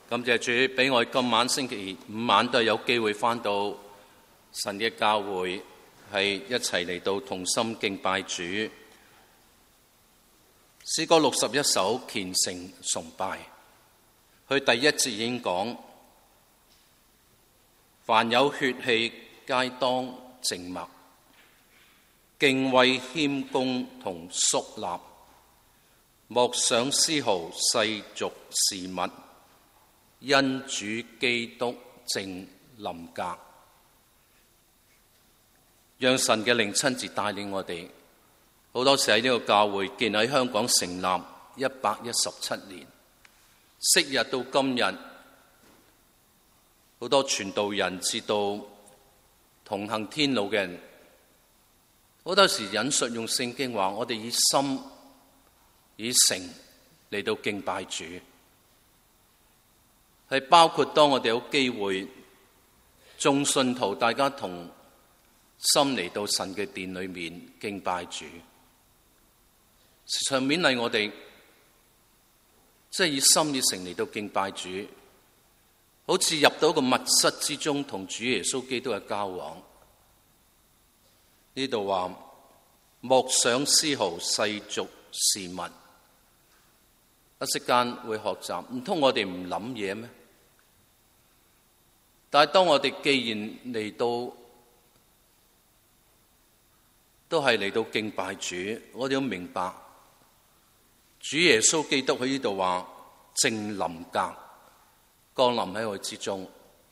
感謝主俾我今晚星期五晚都係有機會返到神嘅教會，係一齊嚟到同心敬拜主。詩歌61首虔誠崇拜，佢第一節已經講：凡有血氣皆當靜默，敬畏謙恭同肅立，莫想絲毫世俗事物，因主基督正臨格。讓神嘅靈親自帶領我哋。好多時喺呢個教會建喺香港成立117年，昔日到今日，好多傳道人至到同行天路嘅人，好多時引述用聖經話：我哋以心以誠嚟到敬拜主。係包括當我哋有機會眾信徒大家同心嚟到神嘅殿裏面敬拜主，時常勉勵我哋，即係以心以誠嚟到敬拜主，好似入到一個密室之中同主耶穌基督嘅交往。呢度話莫想絲毫世俗事物，一息間會學習，唔通我哋唔諗嘢咩？但係當我哋既然嚟到，都係嚟到敬拜主，我哋要明白，主耶穌基督喺呢度話正臨格降臨喺我之中。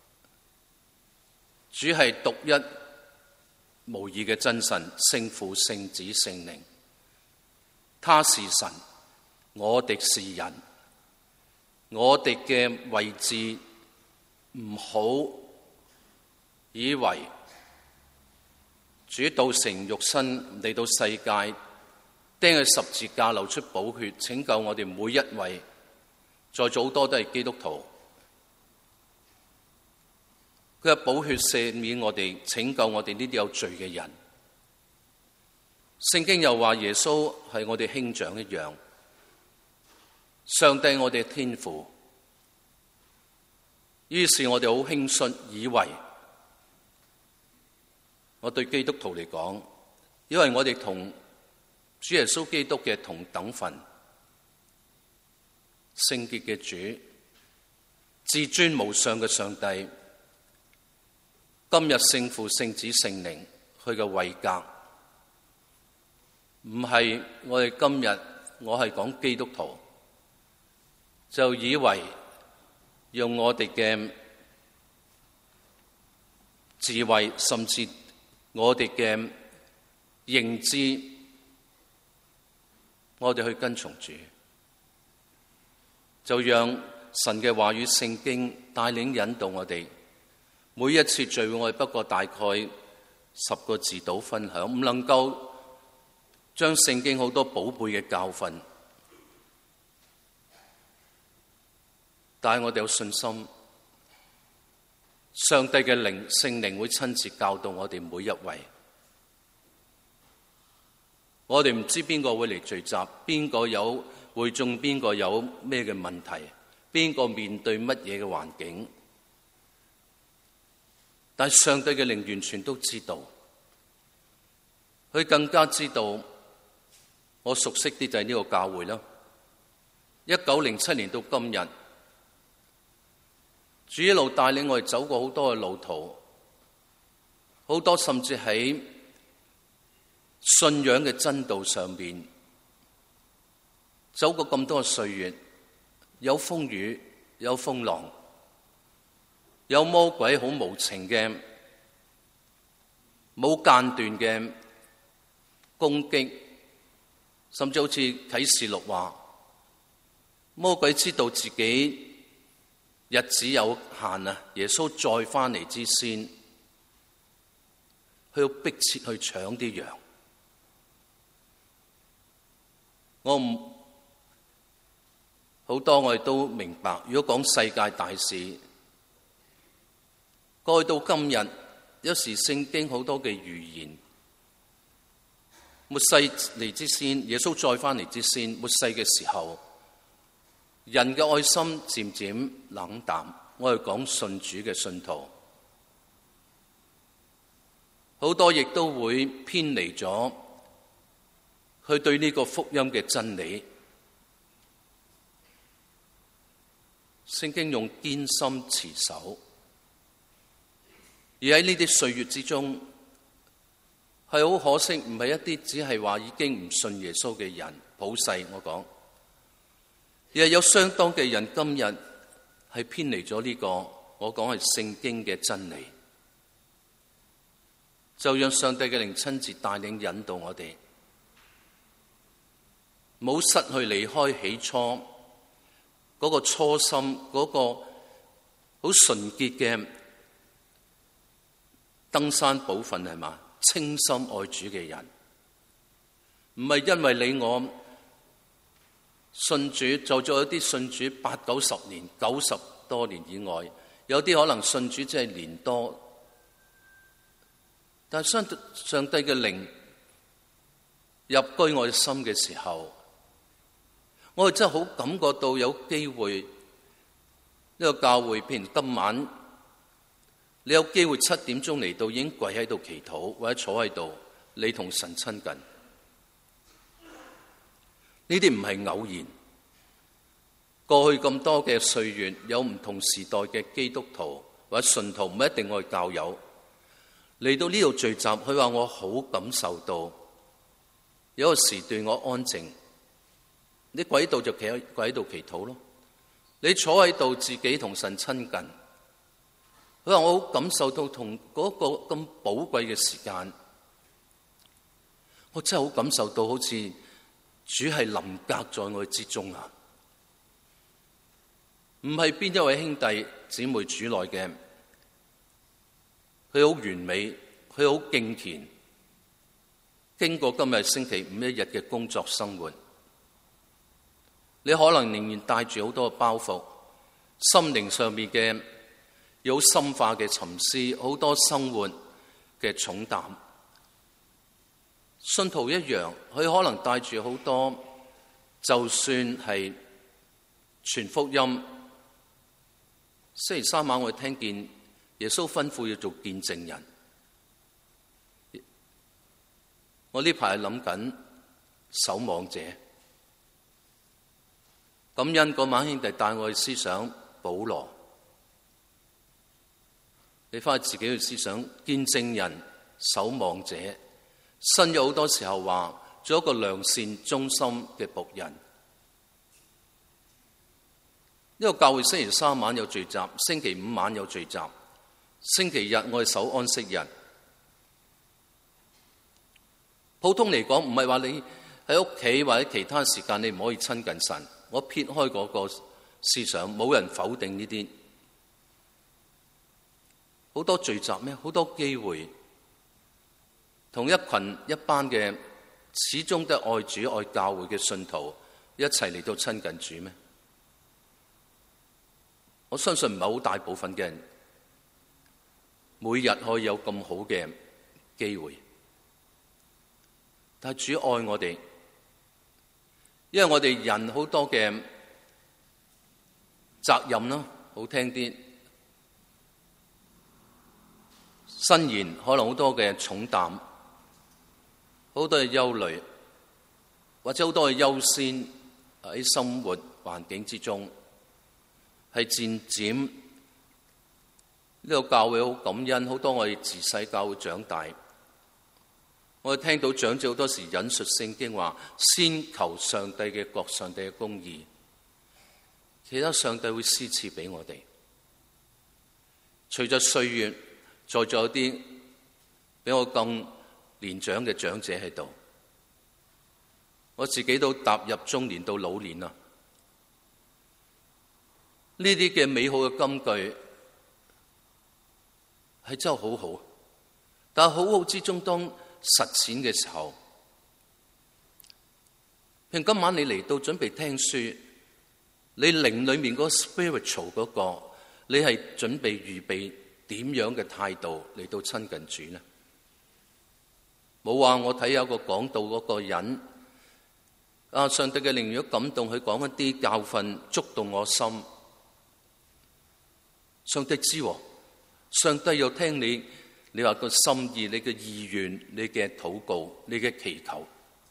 主係獨一無二嘅真神，聖父、聖子、聖靈，他是神，我哋是人，我哋嘅位置。唔好以為主道成肉身嚟到世界，釘喺十字架流出寶血，拯救我哋每一位，在座好多都係基督徒。佢嘅寶血赦免我哋，拯救我哋呢啲有罪嘅人。聖經又話耶穌係我哋兄長一樣，上帝我哋嘅天父。於是我哋好輕率，以為我對基督徒嚟講，因為我哋同主耶穌基督嘅同等份，聖潔嘅主，至尊無上嘅上帝，今日聖父、聖子、聖靈，佢嘅位格，唔係我哋今日我係講基督徒，就以為用我哋嘅智慧，甚至我哋嘅認知，我哋去跟從主，就讓神嘅話語聖經帶領引導我哋。每一次聚會我哋不過大概10個字到分享，唔能夠將聖經好多寶貝嘅教訓，但係我哋有信心，上帝嘅靈聖靈會親自教導我哋每一位。我哋唔知邊個會嚟聚集，邊個有會眾，邊個有咩嘅問題，邊個面對乜嘢嘅環境，但係上帝嘅靈完全都知道，佢更加知道。我熟悉啲就係呢個教會啦，1907年到今日，主一路帶領我哋走過好多嘅路途，好多甚至喺信仰嘅真道上邊走過咁多嘅歲月，有風雨，有風浪，有魔鬼好無情嘅、冇間斷嘅攻擊，甚至好似啟示錄話，魔鬼知道自己日子有限啊！耶穌再翻嚟之先，佢要迫切去搶啲羊。好多我哋都明白，如果講世界大事，過去到今日，有時聖經好多嘅預言，末世嚟之先，耶穌再翻嚟之先，末世嘅時候， 人嘅愛心漸漸冷淡。我係講信主嘅信徒，好多亦都會偏離咗去對呢個福音嘅真理。聖經用堅心持守，而喺呢啲歲月之中，係好可惜，唔係一啲只係話已經唔信耶穌嘅人普世，我講，而係有相當嘅人今日係偏離咗呢個我講係聖經嘅真理。就讓上帝嘅靈親自帶領引導我哋，冇失去離開起初嗰個初心，嗰個好純潔嘅登山寶訓，係嘛？清心愛主嘅人，唔係因為你我信主，就做一啲信主8、90年、90多年以外，有啲可能信主只係年多，但係上帝嘅靈入居我嘅心嘅時候，我哋真係好感覺到有機會呢個教會，譬如今晚你有機會7點鐘嚟到，已經跪喺度祈禱，或者坐喺度，你同神親近。呢啲唔係偶然。過去咁多嘅歲月，有唔同時代嘅基督徒或者信徒，唔一定我係教友嚟到呢度聚集。佢話我好感受到有個時段我安靜，你跪喺度就跪喺度祈禱咯，你坐喺度自己同神親近。佢話我好感受到同嗰個咁寶貴嘅時間，我真係好感受到好似主係臨格在我之中啊！唔係邊一位兄弟姊妹主內嘅，佢好完美，佢好敬虔，經過今日星期5一日嘅工作生活，你可能仍然帶住好多嘅包袱，心靈上面嘅有深化嘅沉思，好多生活嘅重擔。信徒一樣，佢可能帶住好多，就算係傳福音。星期3晚我聽見耶穌吩咐要做見證人，我呢排諗緊守望者。感恩嗰晚兄弟帶我去思想保羅，你翻去自己去思想見證人、守望者。新有好多時候話做一個良善忠心嘅僕人。呢個教會星期3晚有聚集，星期5晚有聚集，星期日我哋守安息日。普通嚟講，唔係話你喺屋企或者其他時間你唔可以親近神。我撇開嗰個思想，冇人否定呢啲。好多聚集咩？好多機會，同一班嘅始終都愛主愛教會嘅信徒一齊嚟到親近主咩？我相信唔係好大部分嘅人每日可以有咁好嘅機會，但係主愛我哋，因為我哋人好多嘅責任啦，好聽啲，伸言可能好多嘅重擔，好多嘅憂慮，或者好多嘅優先喺生活環境之中。係漸漸呢個教會好感恩，好多我哋自細教會長大，我哋聽到長者好多時引述聖經話：先求上帝嘅國、上帝嘅公義，其他上帝會施賜俾我哋。隨着歲月，在座有啲比我更年長嘅長者喺度，我自己都踏入中年到老年啦。呢啲嘅美好嘅金句係真係好好，但係好好之中，當實踐嘅時候，譬如今晚你嚟到準備聽書，你靈裏面嗰個 spiritual 嗰個，你係準備預備點樣嘅態度嚟到親近主呢？冇話我睇有個講道嗰個人上帝嘅靈如果感動佢講一啲教訓，觸動我心，上帝知喎，上帝又聽你話個心意、你嘅意願、你嘅禱告、你嘅祈求。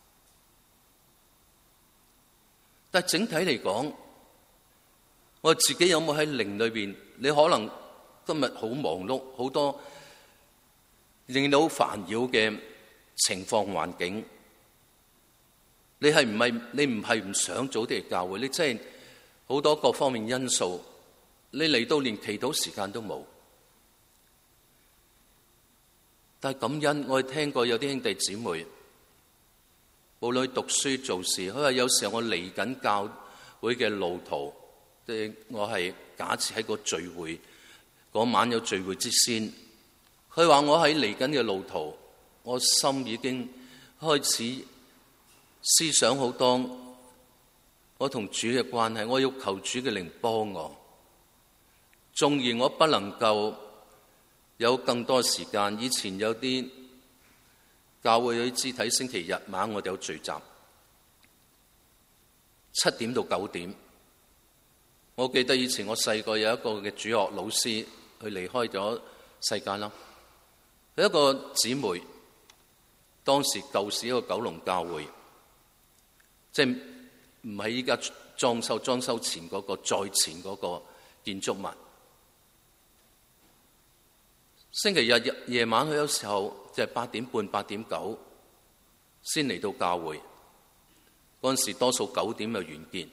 但係整體嚟講，我自己有冇喺靈裏邊？你可能今日好忙碌，好多令到煩擾嘅情況環境，你唔係唔想早啲嚟教會？你真係好多各方面因素，你嚟到連祈禱時間都冇。但係感恩，我哋聽過有啲兄弟姊妹，無論讀書做事，佢話有時候我嚟緊教會嘅路途，即係我係假設喺個聚會嗰晚有聚會之先，佢話我喺嚟緊嘅路途，我心已經開始思想好多我同主嘅關係，我要求主嘅靈幫我，縱然我不能夠有更多時間。以前有啲教會啲肢體，星期日晚我哋有聚集，7點到9點。我記得以前我細個有一個嘅主學老師，佢離開咗世界啦。佢一個姊妹，當時舊時一個九龍教會，即係唔係依家裝修前嗰個，再前嗰個建築物。星期日夜晚佢有時候就係8點半、8點9先嚟到教會，嗰陣時多數9點就完結。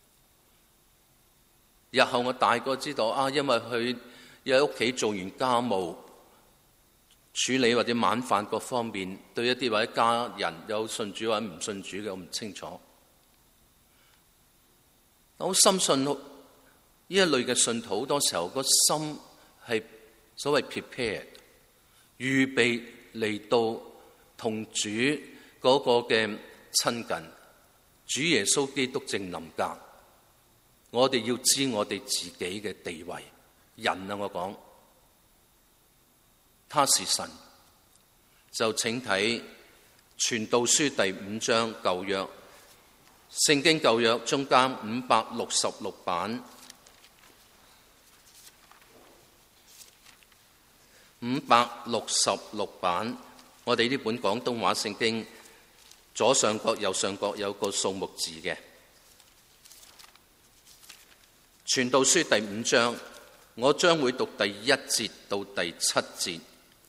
日後我大個知道因為佢喺屋企做完家務處理或者晚飯各方面，對一啲或者家人有信主或者唔信主嘅，我唔清楚。我深信呢一類嘅信徒好多時候個心係所謂 prepare 預備嚟到同主嗰個嘅親近，主耶穌基督正臨格。我哋要知我哋自己嘅地位，人我講他是神，就請睇傳道書第5章舊約，聖經舊約中間566版，566版，我哋呢本廣東話聖經左上角右上角有個數目字嘅。傳道書第5章，我將會讀第1節到第7節。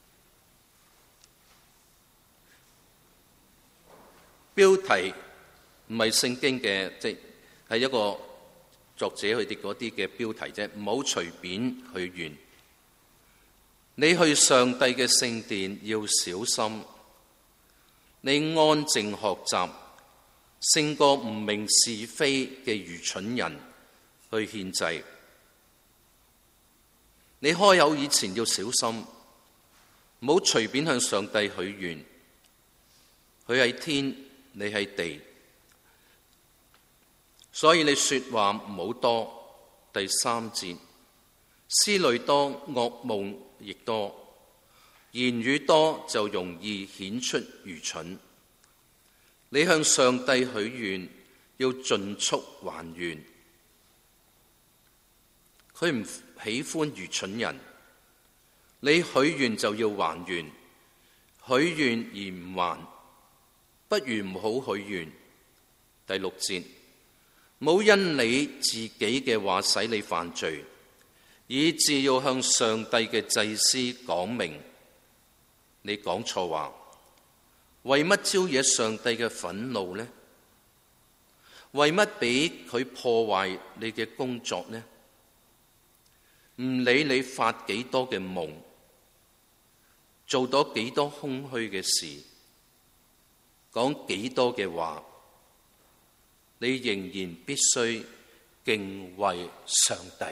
標題唔係聖經嘅，即係一個作者佢哋嗰啲嘅標題啫，唔好隨便去完。你去上帝嘅聖殿要小心，你安靜學習，勝過唔明是非嘅愚蠢人去獻祭。你開口以前要小心，唔好隨便向上帝許願。佢喺天，你喺地，所以你說話唔好多。第3節，思慮多，噩夢亦多，言語多就容易顯出愚蠢。你向上帝許願，要盡速還願。佢唔喜歡愚蠢人，你許願就要還願，許願而唔還，不如唔好許願。第6節，冇因你自己嘅話使你犯罪，以致要向上帝嘅祭司講明你講錯話。為乜招惹上帝嘅憤怒呢？為乜俾佢破壞你嘅工作呢？唔理你發幾多嘅夢，做到幾多空虛嘅事，講幾多嘅話，你仍然必須敬畏上帝。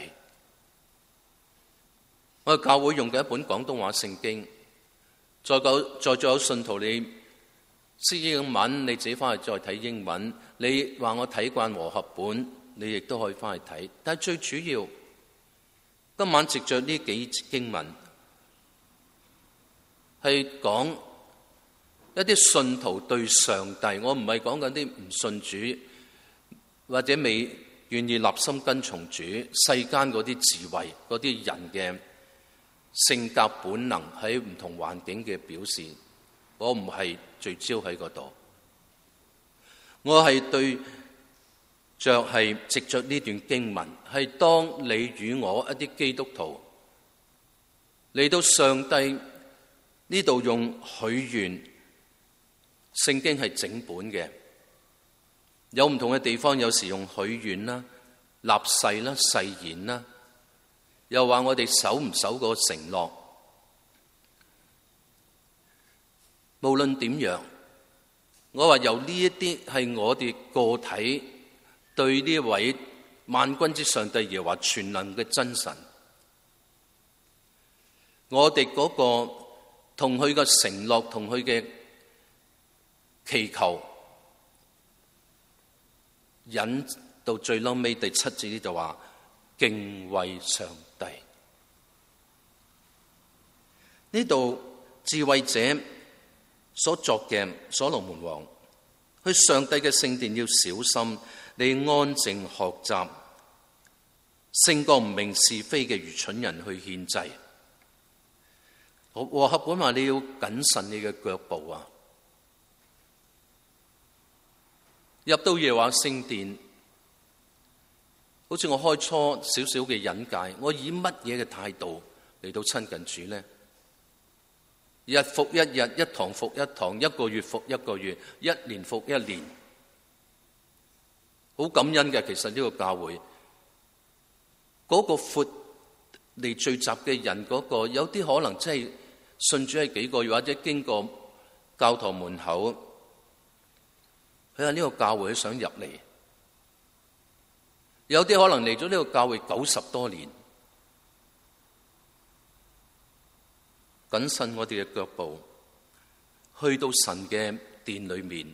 我哋教會用嘅一本廣東話聖經，再仲有信徒你識英文，你自己翻去再睇英文。你話我睇慣和合本，你亦都可以翻去睇。但係最主要，今晚藉着呢幾節經文，係講一啲信徒對上帝，我唔係講緊啲唔信主或者未願意立心跟從主，世間嗰啲智慧，嗰啲人嘅性格本能喺唔同環境嘅表示，我唔係聚焦喺嗰度，我係對着係藉着呢段經文，係當你與我一啲基督徒嚟到上帝呢度用許願，聖經係整本嘅，有唔同嘅地方，有時用許願啦、立誓啦、誓言啦，又話我哋守唔守個承諾。無論點樣，我話由呢一啲係我哋個體對呢位萬軍之上帝耶和華全能嘅真神，我哋嗰個同佢嘅承諾，同佢嘅祈求，引到最嬲尾第7節呢就話敬畏上帝。呢度智慧者所作嘅所羅門王，去上帝嘅聖殿要小心，你安靜學習，勝過唔明是非嘅愚蠢人去獻祭。和合本話你要謹慎你嘅腳步啊！入到耶和華聖殿，好似我開初少少嘅引介，我以乜嘢嘅態度嚟到親近主呢？日復一日，一堂復一堂，一個月復一個月，一年復一年，好感恩嘅。其實呢個教會嗰個闊嚟聚集嘅人，嗰個有啲可能真係信主係幾個月，或者經過教堂門口，佢話呢個教會想入嚟，有啲可能嚟咗呢個教會90多年。謹慎我哋嘅腳步，去到神嘅殿裏面，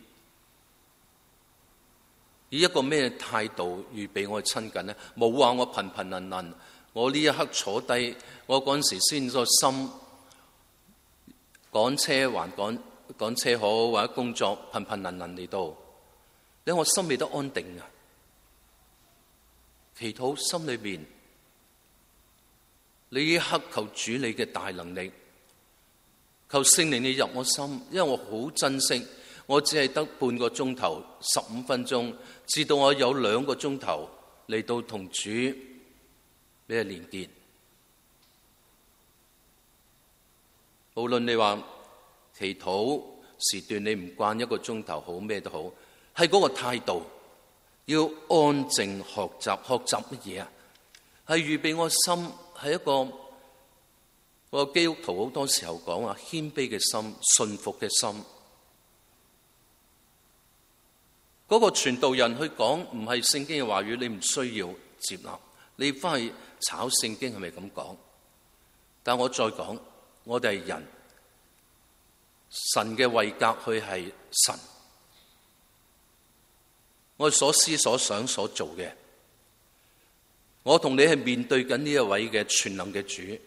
以一個咩態度預備我去親近呢？冇話我頻頻能能，我呢一刻坐低，我嗰陣時先個心趕車還趕車好，或者工作頻頻能能嚟到，你我心未得安定啊！祈禱心裏面，你呢一刻求主你嘅大能力。求聖靈你入我心，因為我好珍惜，我只係得半個鐘頭15分鐘，至到我有2個鐘頭嚟到同主你係連結。無論你話祈禱時段你唔慣1個鐘頭好咩都好，係嗰個態度，要安靜學習。學習乜嘢啊？係預備我心，係一個我基督徒好多時候講話謙卑嘅心、信服嘅心。嗰個傳道人去講唔係聖經嘅話語，你唔需要接納，你翻去炒聖經係咪咁講？但我再講，我哋係人，神嘅位格佢係神，我所思所想所做嘅，我同你係面對緊呢一位嘅全能嘅主。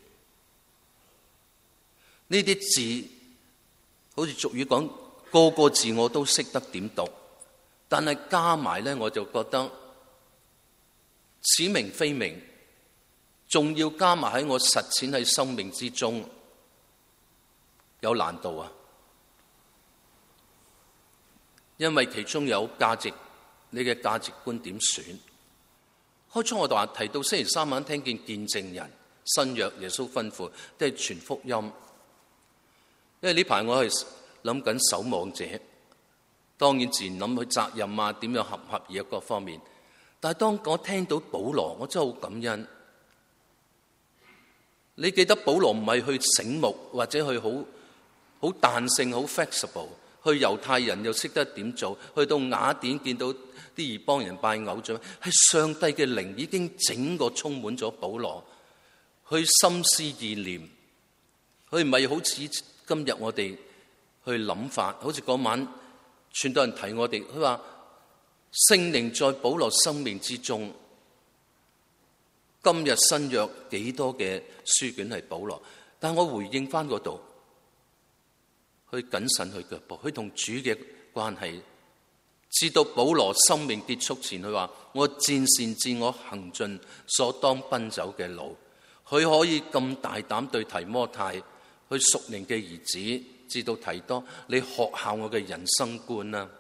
呢啲字好似俗語講，個個字我都識得點讀，但係加埋咧，我就覺得似明非明，仲要加埋喺我實踐喺生命之中，有難度啊！因為其中有價值，你嘅價值觀點選？開初我就話提到星期3晚聽見見證人新約耶穌吩咐，都係傳福音。因為呢排我係諗緊守望者，當然自然諗佢責任啊，點樣合唔合意各方面。但係當我聽到保羅，我真係好感恩。你記得保羅唔係去醒目或者去好彈性、好 flexible， 去猶太人又識得點做，去到雅典見到啲異邦人拜偶像，係上帝嘅靈已經整個充滿咗保羅，去心思意念，佢唔係好似今日我哋去諗法，好似嗰晚傳道人提我哋，佢話聖靈在保羅生命之中。今日新約幾多嘅書卷係保羅，但我回應翻嗰度， 去謹慎去腳步，去同主嘅關係。直到保羅生命結束前，佢話：我戰善戰，我行盡所當奔走嘅路。佢可以咁大膽對提摩太，佢屬靈嘅兒子，至到提多，你學效我嘅人生觀啦。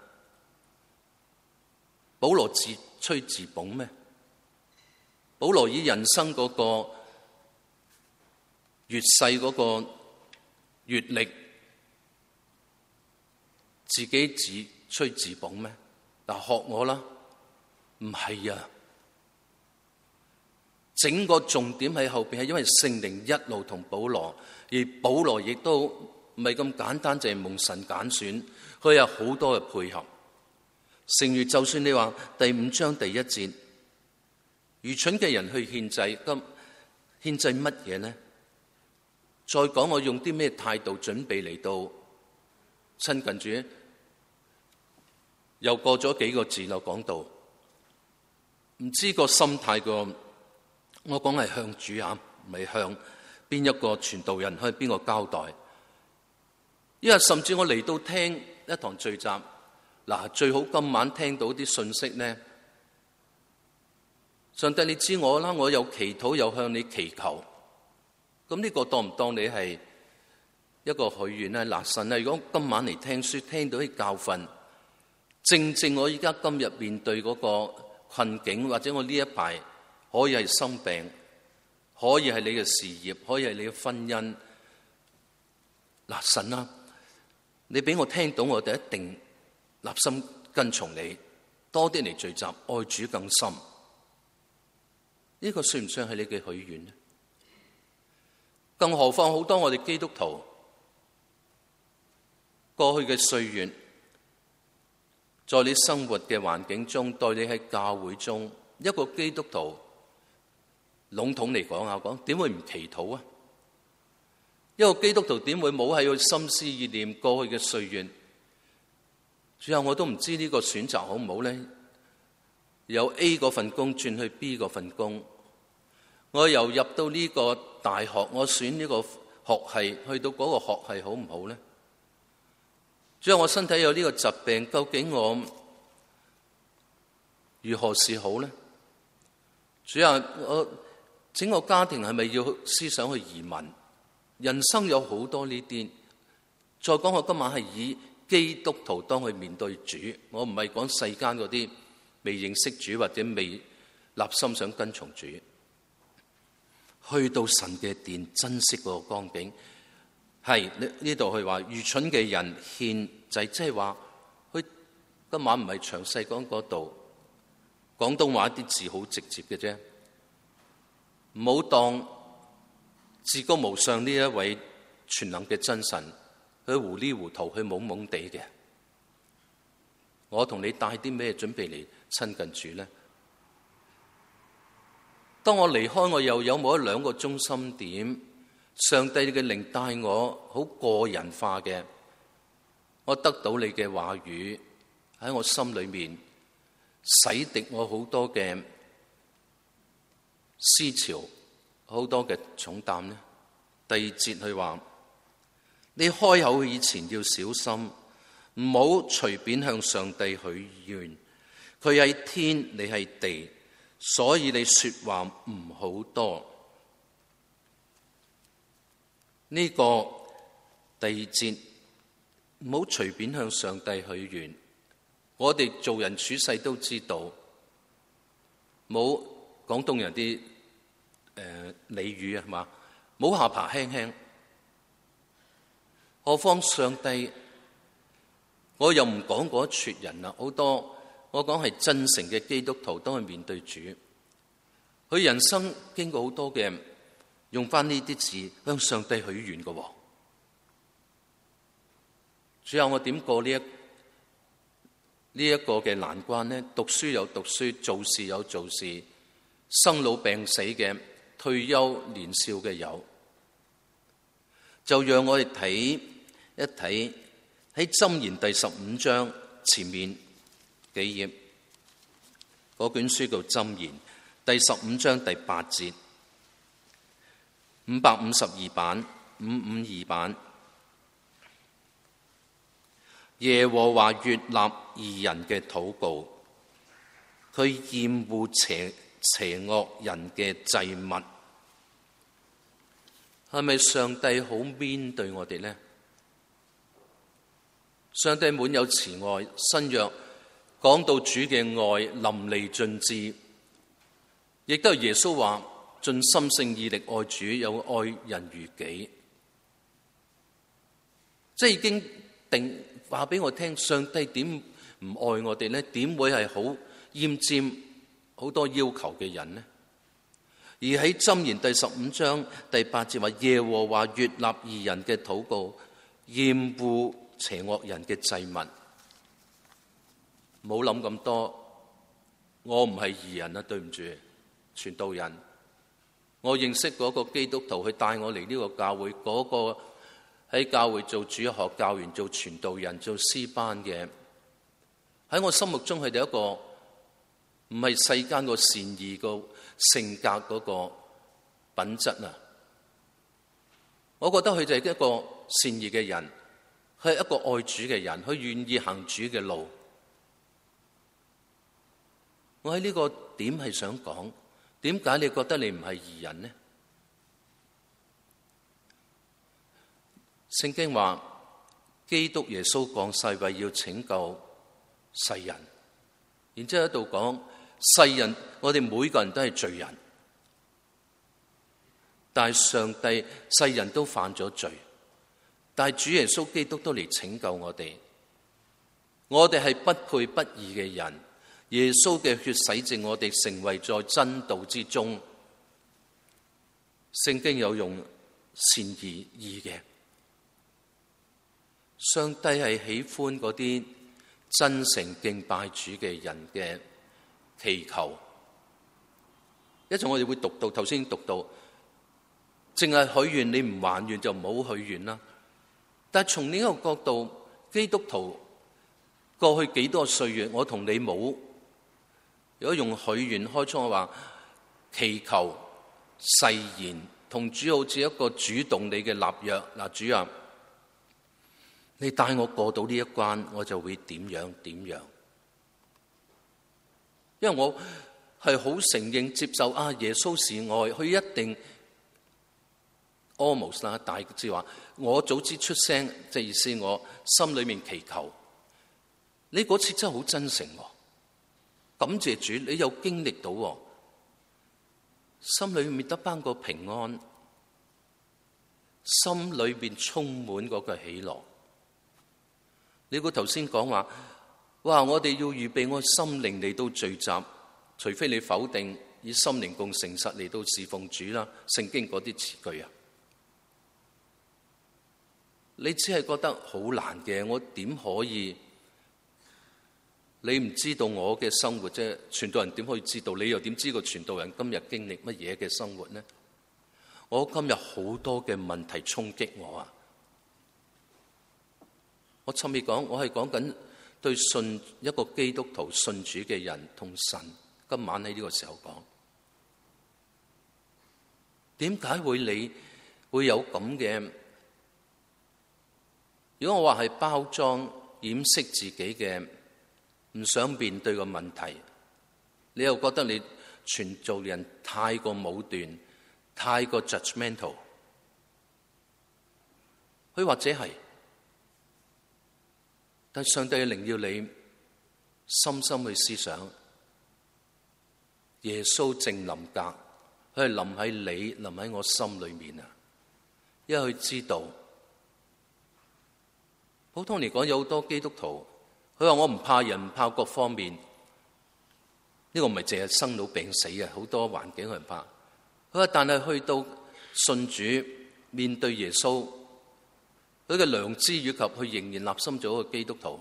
保羅自吹自捧咩？保羅以人生嗰個越細嗰個閱歷，自己自吹自捧咩？嗱，學我啦，唔係啊！整個重點喺後邊，係因為聖靈一路同保羅，而保羅亦都唔係咁簡單，就係蒙神揀選，佢有好多嘅配合。正如就算你話第5章第1節，愚蠢嘅人去獻祭，咁獻祭乜嘢呢？再講我用啲咩態度準備嚟到親近主？又過咗幾個字啦，講到唔知個心態個，我講係向主啊，唔係向邊一個傳道人，向邊個交代。因為甚至我嚟到聽一堂聚集，嗱，最好今晚聽到啲信息呢。上帝你知我啦，我有祈禱，有向你祈求，咁呢個當唔當你係一個許願呢？嗱，神啊，如果今晚嚟聽書，聽到啲教訓，正正我而家今日面對嗰個困境，或者我呢一排可以係生病，可以係你嘅事業，可以係你嘅婚姻。嗱，神啊，你俾我聽到，我哋一定立心跟從你，多啲嚟聚集，愛主更深。呢個算唔算係你嘅許願呢？更何況好多我哋基督徒過去嘅歲月，在你生活嘅環境中，對你喺教會中，一個基督徒籠統嚟講下講，點會唔祈禱啊？一個基督徒點會冇喺佢心思意念過去嘅歲月？最後我都唔知呢個選擇好唔好呢？由 A 嗰份工轉去 B 嗰份工，我由入到呢個大學，我選呢個學系，去到嗰個學系好唔好呢？最後我身體有呢個疾病，究竟我如何是好呢？主啊，我整個家庭係咪要思想去移民？人生有好多呢啲。再講我今晚係以基督徒當去面對主，我唔係講世間嗰啲未認識主或者未立心想跟從主。去到神嘅殿，珍惜嗰個光景。係呢度佢話愚蠢嘅人獻祭，即係話佢今晚唔係詳細講嗰度，廣東話啲字好直接嘅啫，唔好當至高無上呢一位全能嘅真神，佢糊裡糊塗，佢懵懵地嘅。我同你帶啲咩準備嚟親近主呢？當我離開，我又有冇一兩個中心點？上帝嘅靈帶我好個人化嘅，我得到你嘅話語喺我心裏面洗滌我好多嘅思潮，好多嘅重擔呢。第2節佢話：你開口以前要小心，唔好隨便向上帝許願。佢喺天，你係地，所以你說話唔好多。呢個第2節，唔好隨便向上帝許願。我哋做人處世都知道，冇廣東人啲俚語係嘛，冇下巴輕輕。何況上帝，我又唔講嗰一撮人啦，好多我講係真誠嘅基督徒都係面對主，佢人生經過好多嘅。用翻呢啲字向上帝許願嘅，最後我點過呢一個嘅難關呢？讀書有讀書，做事有做事，生老病死嘅，退休年少嘅有，就讓我哋睇一睇喺箴言第15章前面幾頁，嗰卷書叫箴言第15章第8節。552版，552版。 耶和華悅納義人嘅禱告，佢厭惡邪惡人嘅祭物。係咪上帝好面對我哋呢？上帝滿有慈愛，新約講到主嘅愛淋漓盡致，亦都係耶穌話盡心性意力愛主，有愛人如己。即係已經定話俾我聽，上帝點唔愛我哋呢？點會係好奄尖好多要求嘅人呢？而喺箴言第15章第8節話，耶和華悅納義人嘅禱告，厭惡邪惡人嘅祭物。冇諗咁多，我唔係義人啊，對唔住，傳道人。我認識嗰個基督徒，佢帶我嚟呢個教會，嗰個喺教會做主學教員、做傳道人、做詩班嘅，喺我心目中佢哋一個唔係世間個善意個性格嗰個品質啊！我覺得佢就係一個善意嘅人，佢係一個愛主嘅人，佢願意行主嘅路。我喺呢個點係想講，點解你覺得你唔係義人呢？聖經話，基督耶穌降世為要拯救世人，然之後喺度講世人，我哋每個人都係罪人，但係上帝世人都犯咗罪，但係主耶穌基督都嚟拯救我哋。我哋係不配不義嘅人，耶穌嘅血洗淨我哋，成為在真道之中。聖經有用善意嘅，上帝係喜歡嗰啲真誠敬拜主嘅人嘅祈求。一陣我哋會讀到，頭先讀到，淨係許願，你唔還願就唔好許願啦。但係從呢個角度，基督徒過去幾多歲月，我同你冇，如果用許願開倉嘅話，祈求誓言，同主好似一個主動你嘅立約。嗱，主啊，你帶我過到呢一關，我就會點樣點樣。因為我係好承認接受啊，耶穌是愛，佢一定 almost 啦，大致話我早知出聲，即係意思我心裏面祈求。你嗰次真係好真誠，感謝主，你又經歷到，心裏面得返個平安，心裏面充滿嗰個喜樂。你估頭先講話，哇！我哋要預備我心靈嚟到聚集，除非你否定以心靈共誠實嚟到侍奉主啦。聖經嗰啲詞句啊，你只係覺得好難嘅，我點可以？你唔知道我嘅生活啫，傳道人點可以知道？你又點知個傳道人今日經歷乜嘢嘅生活呢？我今日好多嘅問題衝擊我啊！我尋日講，我係講緊對信一個基督徒信主嘅人同神。今晚喺呢個時候講，點解你會有咁嘅？如果我話係包裝掩飾自己嘅，唔想面對個問題，你又覺得你傳道人太過武斷，太過 judgmental， 佢或者係，但上帝嘅靈要你深深去思想，耶穌正臨格，佢係臨喺你，臨喺我心裏面啊！因為佢知道，普通嚟講有好多基督徒，佢話我唔怕人，唔怕各方面，呢個唔係淨係生老病死嘅，好多環境佢唔怕。佢話但係去到信主，面對耶穌，佢嘅良知以及佢仍然立心做一個基督徒，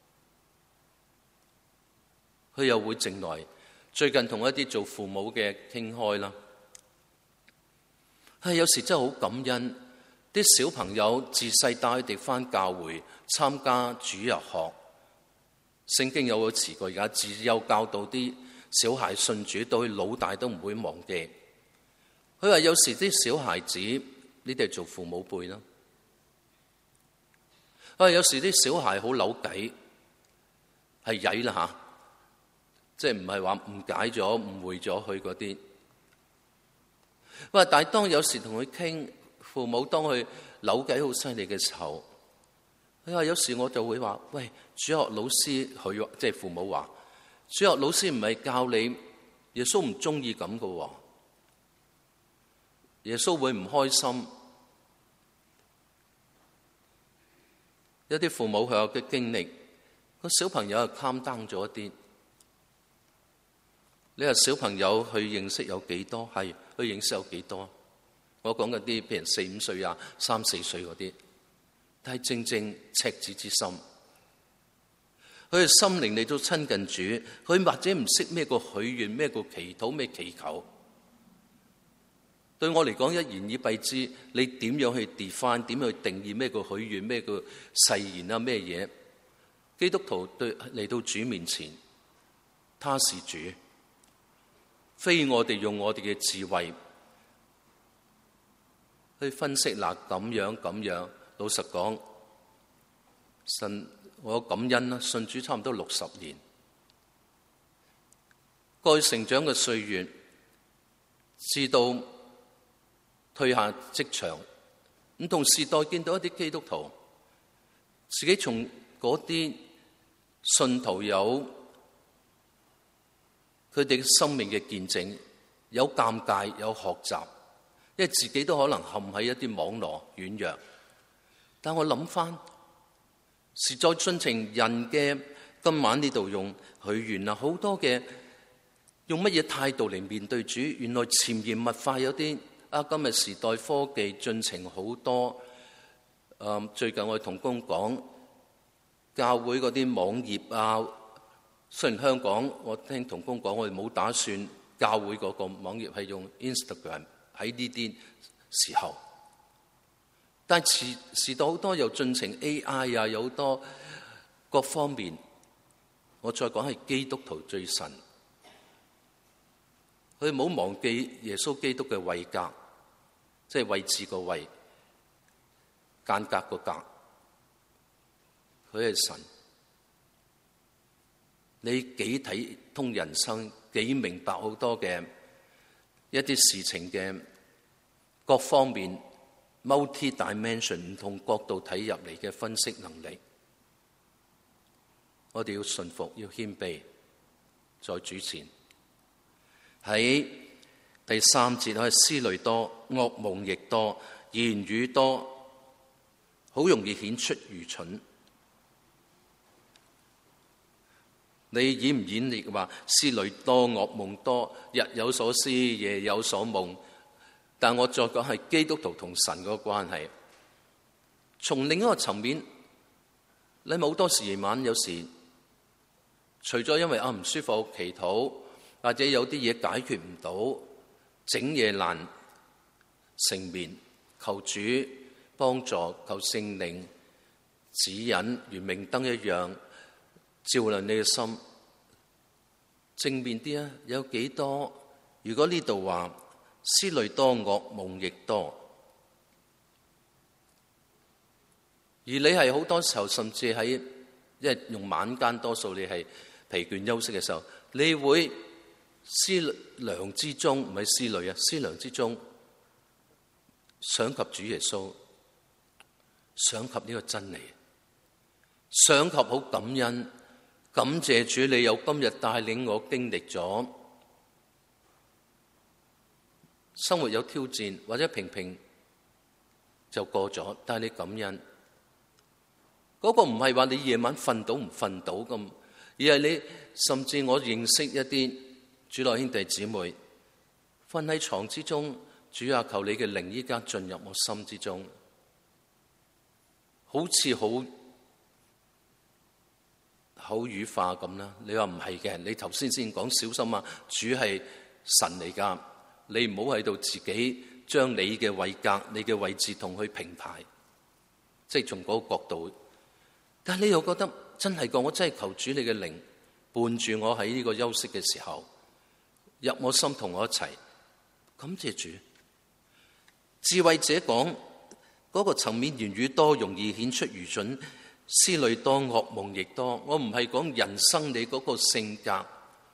佢又會靜來。最近同一啲做父母嘅傾開啦，有時真係好感恩，啲小朋友自細帶佢哋返教會參加主日學，聖經有個詞句，而家自幼教導啲小孩信主，到佢老大都唔會忘記。佢話有時啲小孩子，你哋做父母輩啦， 有時啲小孩好扭計，係曳啦吓，即係唔係話誤解咗、誤會咗佢嗰啲。但係當有時同佢傾，父母當佢扭計好犀利嘅時候，有時我就會話：喂，主學老師，佢即係父母話，主學老師唔係教你，耶穌唔中意咁噶，耶穌會唔開心。有啲父母佢有嘅經歷，個小朋友係calm down咗一啲。你話小朋友去認識有幾多？係去認識有幾多？我講嗰啲譬如4、5歲啊、3、4歲嗰啲，但係正正赤子之心，佢嘅心靈嚟到親近主，佢或者唔識咩個許願、咩個祈禱、咩祈求。對我嚟講，一言以蔽之，你點樣去 define？ 點樣去定義咩個許願、咩個誓言啊？咩嘢？基督徒嚟到主面前，他是主，非我哋用我哋嘅智慧去分析嗱，咁樣咁樣。老實講，我感恩啦，信主差唔多60年，過去成長嘅歲月，至到退下職場，唔同時代見到一啲基督徒，自己從嗰啲信徒有佢哋嘅生命嘅見證，有尷尬，有學習，因為自己都可能陷喺一啲網絡軟弱。但我諗翻，實在盡情人嘅今晚呢度用許願啊，好多嘅用乜嘢態度嚟面對主？原來潛移默化有啲。今日時代科技進程好多，最近我同工講教會嗰啲網頁啊，雖然香港我聽同工講，我哋冇打算教會嗰個網頁係用 Instagram 喺呢啲時候，但係時代好多又進程 AI 啊，有好多各方面，我再講係基督徒最神，佢唔好忘記耶穌基督嘅位格。即係位置個位，間隔個隔，佢係神。你幾睇通人生，幾明白好多嘅一啲事情嘅各方面 multi-dimension 唔同角度睇入嚟嘅分析能力，我哋要順服，要謙卑，在主前喺。第3節係思慮多，惡夢亦多，言語多，好容易顯出愚蠢。你演唔演繹話思慮多，惡夢多，日有所思，夜有所夢？但我再講係基督徒同神嗰個關係。從另一個層面，你好多時夜晚有時，除咗因為唔舒服祈禱，或者有啲嘢解決唔到。整夜難成眠，求主幫助，求聖靈指引，如明燈一樣照亮你嘅心。正面啲啊，有幾多？如果呢度話思慮多，惡夢亦多，而你係好多時候，甚至喺因為用晚間多數你係疲倦休息嘅時候，你會。思量之中，唔係思慮啊！思量之中，想及主耶穌，想及呢個真理，想及好感恩，感謝主，你有今日帶領我經歷咗生活有挑戰，或者平平就過咗，但係你感恩。嗰個唔係話你夜晚瞓到唔瞓到咁，而係你甚至我認識一啲。主內兄弟姊妹，瞓喺床之中，主啊，求你嘅靈依家進入我心之中，好似好語化咁啦。你話唔係嘅，你頭先講小心啊，主係神嚟噶，你唔好喺度自己將你嘅位格、你嘅位置同佢平排，即係從嗰個角度。但係你又覺得真係個，我真係求主你嘅靈伴住我喺呢個休息嘅時候。入我心同我一齊，感謝主。智慧者講嗰個層面言語多，容易顯出愚蠢。 思慮多，噩夢亦多。我唔係講人生你嗰個性格，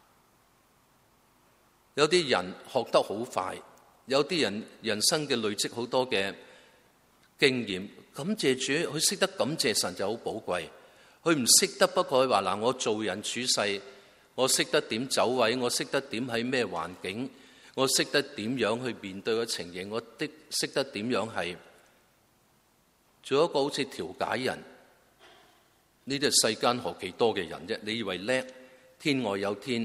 有啲人學得好快，有啲人人生嘅累積好多嘅經驗。感謝主，佢識得感謝神就好寶貴。佢唔識得，不過佢話嗱，我做人處世，我識得點走位，我識得點喺咩環境，我識得點樣去面對個情形，我識得點樣係做一個好似調解人。呢啲係世間何其多嘅人啫！你以為叻？天外有天，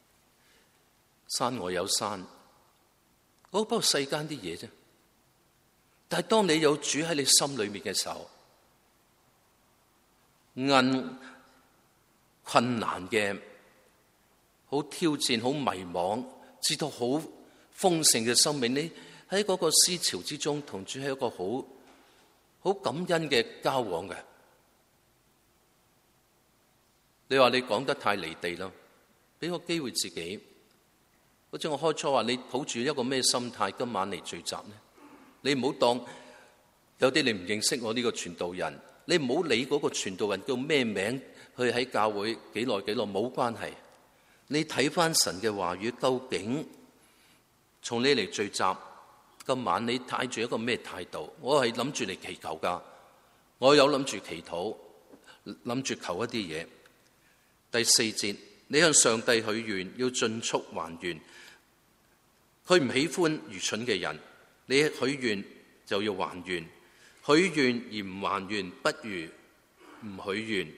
山外有山，嗰不過世間啲嘢啫。但係當你有主喺你心裏面嘅時候，困難嘅、好挑戰、好迷惘，至到好豐盛嘅生命，你喺嗰個思潮之中，同主係一個好感恩嘅交往嘅。你話你講得太離地啦，俾個機會自己。好似我開初話，你抱住一個咩心態今晚嚟聚集呢？你唔好當有啲你唔認識我呢個傳道人，你唔好理嗰個傳道人叫咩名，去喺教會幾耐冇關係。你睇翻神嘅話語，究竟從你嚟聚集今晚，你帶住一個咩態度？我係諗住嚟祈求噶，我有諗住祈禱，諗住求一啲嘢。第4節，你向上帝許願，要盡速還願。佢唔喜歡愚蠢嘅人，你許願就要還願。許願而唔還願，不如唔許願。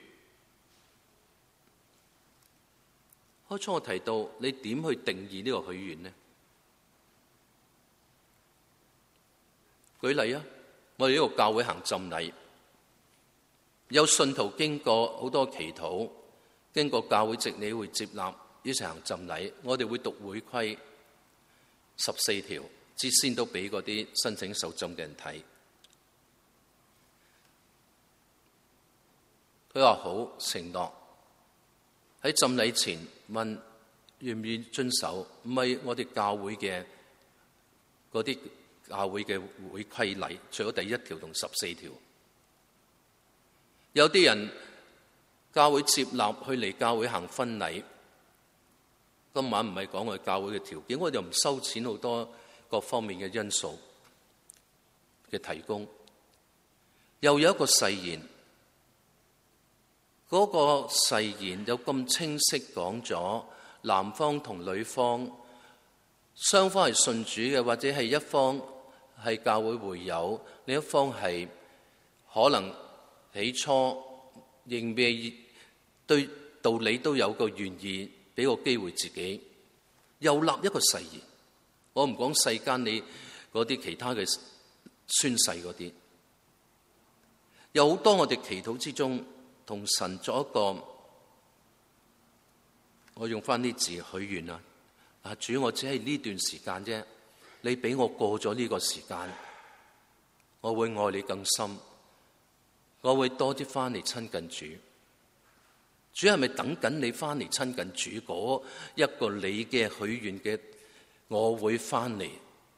開初我提到，你點去定義呢個許願呢？舉例啊，我哋呢個教會行浸禮，有信徒經過好多祈禱，經過教會值理會接納，於是行浸禮。我哋會讀會規14條，先都俾嗰啲申請受浸嘅人睇。佢話好，承諾喺浸禮前問願唔願意遵守，唔係我哋教會嘅嗰啲教會嘅會規例，除咗第1條同14條。有啲人教會接納去嚟教會行婚禮，今晚唔係講我哋教會嘅條件，我哋唔收錢，好多各方面嘅因素嘅提供。又有一個誓言，嗰個誓言有咁清晰講咗，男方同女方雙方係信主嘅，或者係一方係教會會友，另一方係可能起初仍未對道理都有個願意，俾個機會自己，又立一個誓言。我唔講世間你嗰啲其他嘅宣誓嗰啲，有好多我哋祈禱之中同神作一個，我用翻啲字許願啊！啊主，我只係呢段時間啫，你俾我過咗呢個時間，我會愛你更深，我會多啲翻嚟親近主。主係咪等緊你翻嚟親近主嗰一個你嘅許願嘅？我會翻嚟。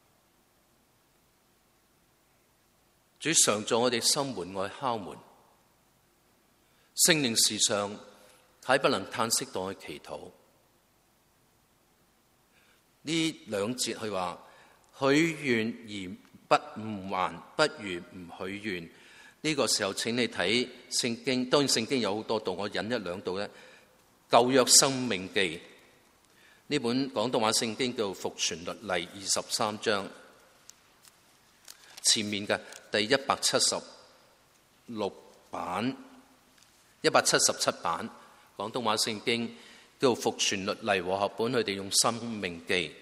主常在我哋心門外敲門，聖靈時常睇不能嘆息當去祈禱。呢2節佢話許願而不唔還，不如唔許願。呢個時候請你睇聖經，當然聖經有好多度，我引1、2度咧。舊約申命記呢本廣東話聖經叫復傳律例23章，前面嘅第176版、177版廣東話聖經叫復傳律例和合本，佢哋用申命記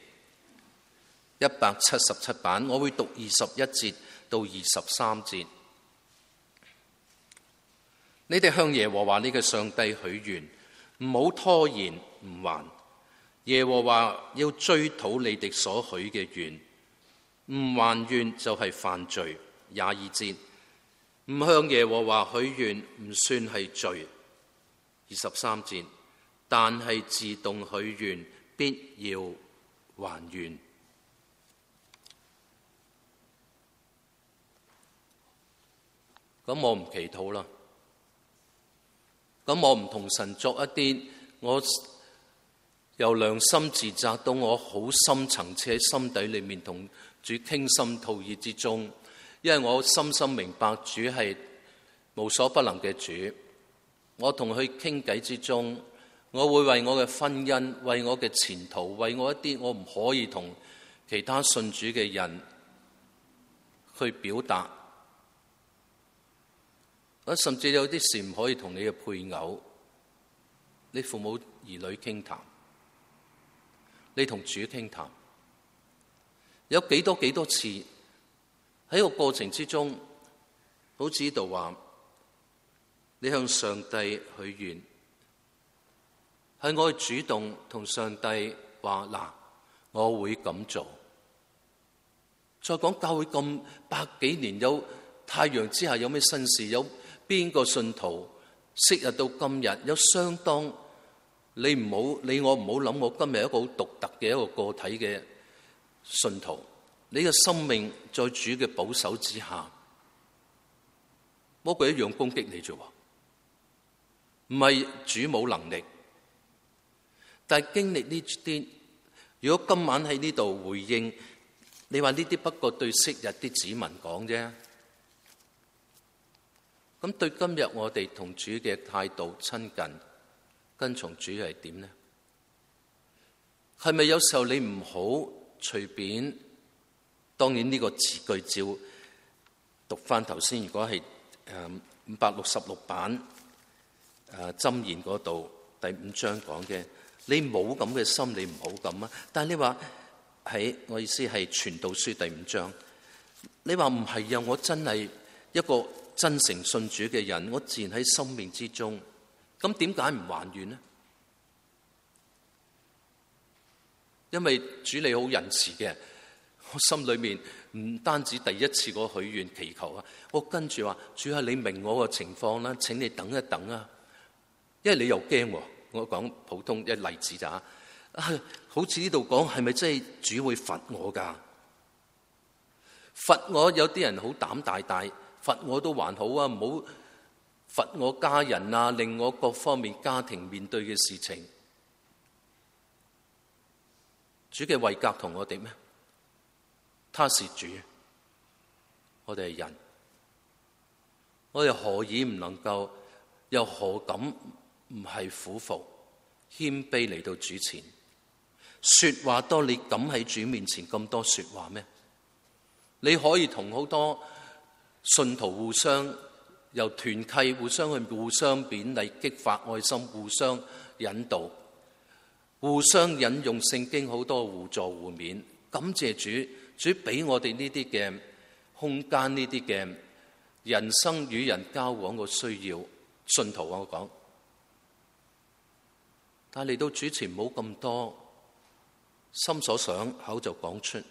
177版，我會讀21節到23節。你哋向耶和華你嘅上帝許願，唔好拖延唔還。耶和華要追討你哋所許嘅願，唔還願就係犯罪。22節，唔向耶和華許願唔算係罪。23節，但係自動許願必要還願。咁我唔祈禱啦。 咁我唔同神作一啲，我由良心自責到我好深層次喺心底裏面同主傾心吐意之中，因為我深深明白主係無所不能嘅主。我同佢傾偈之中，我會為我嘅婚姻、為我嘅前途、為我一啲我唔可以同其他信主嘅人去表達。甚至有啲事唔可以同你嘅配偶、你父母兒女傾談，你同主傾談。有幾多次喺個過程之中，好似呢度話，你向上帝許願，係我主動同上帝話嗱，我會咁做。再講教會咁百幾年，有太陽之下有咩新事？有邊個信徒昔日到今日有相當？你我唔好諗，我今日一個好獨特嘅一個個體嘅信徒，你嘅生命在主嘅保守之下，魔鬼一樣攻擊你啫。唔係主冇能力，但係經歷呢啲，如果今晚喺呢度回應，你話呢啲不過對昔日啲子民講啫。咁對今日我哋同主嘅態度親近，跟從主係點呢？係咪有時候你唔好隨便？當然呢個字句照讀翻頭先，如果係566版箴言嗰度第5章講嘅，你冇咁嘅心，你唔好咁啊！但係你話喺我意思係傳道書第5章，你話唔係啊？我真係一個真誠信主嘅人，我自然喺生命之中，咁點解唔還願呢？因為主你好仁慈嘅，我心裏面唔單止第一次我許願祈求啊，我跟住話主啊，你明我個情況啦，請你等一等啊，因為你又驚，我講普通一例子咋，好似呢度講係咪真係主會罰我噶？罰我有啲人好膽大大。罰我都還好啊，唔好罰我家人啊，令我各方面家庭面對嘅事情。主嘅位格同我哋咩？他是主，我哋係人，我哋何以唔能夠，又何敢唔係俯伏謙卑嚟到主前？說話多，你敢喺主面前咁多說話咩？你可以同好多信徒互相由團契，互相勉勵，激發愛心，互相引導，互相引用聖經，好多互助互勉。感謝主，主俾我哋呢啲嘅空間，呢啲嘅人生與人交往嘅需要，信徒我講。但係嚟到主前冇咁多，心所想口就講出，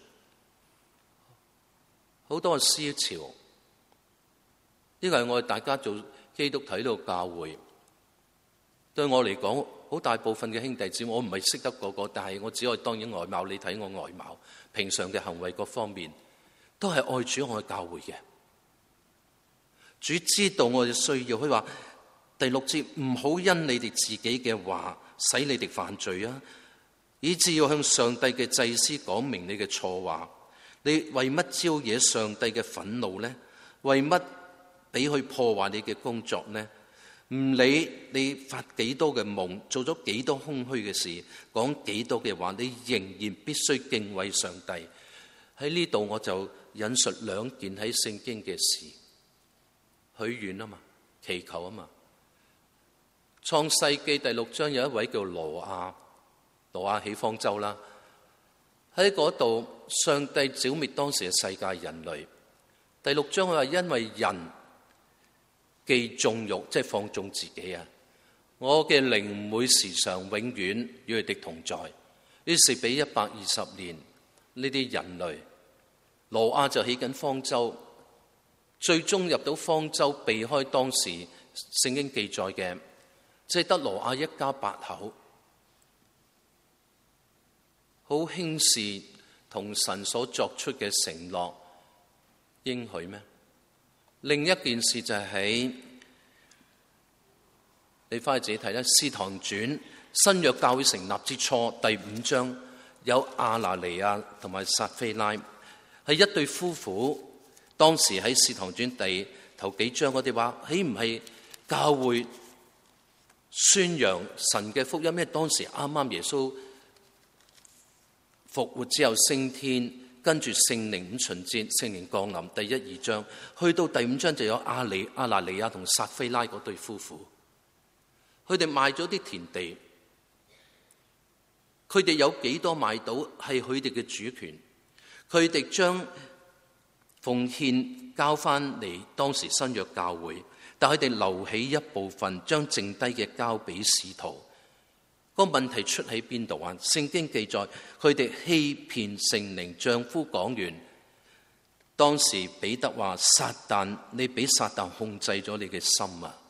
好多嘅思潮。呢個係我哋大家做基督睇到教會，對我嚟講，好大部分嘅兄弟姊妹，我唔係識得個個，但係我只可以當然外貌，你睇我外貌，平常嘅行為各方面，都係愛主愛教會嘅。主知道我哋需要，佢話第6節，唔好因你哋自己嘅話使你哋犯罪啊，以致要向上帝嘅祭司講明你嘅錯話。你為乜招惹上帝嘅憤怒呢？為乜俾佢破壞你嘅工作呢？唔理你發幾多嘅夢，做咗幾多空虛嘅事，講幾多嘅話，你仍然必須敬畏上帝。喺呢度我就引述2件喺聖經嘅事，許願啊嘛，祈求啊嘛。創世記第6章有一位叫挪亞起方舟啦，喺嗰度上帝剿滅當時嘅世界人類。第6章佢話因為人既縱慾，即係放縱自己啊！我嘅靈唔會時常永遠與佢哋同在。於是俾120年呢啲人類，挪亞就起緊方舟，最終入到方舟，避開當時聖經記載嘅，即係得挪亞一家8口，好輕視同神所作出嘅承諾應許咩？另一件事就係喺你翻去自己睇啦，《使徒行傳》新約教會成立之初第5章有亞拿尼亞同埋撒非拉，係一對夫婦。當時喺《使徒行傳》頭幾章嗰啲話，豈唔係教會宣揚神嘅福音？因為當時啱啱耶穌復活之後升天，跟住聖靈五旬節聖靈降臨，第1、2章去到第5章就有亞拿尼亞同撒非拉嗰對夫婦，佢哋賣咗啲田地，佢哋有幾多買到係佢哋嘅主權，佢哋將奉獻交翻嚟當時新約教會，但佢哋留起一部分，將剩低嘅交俾使徒。個問題出喺邊度啊？聖經記載佢哋欺騙聖靈。丈夫講完，當時彼得話：撒旦，你俾撒旦控制咗你嘅心啊！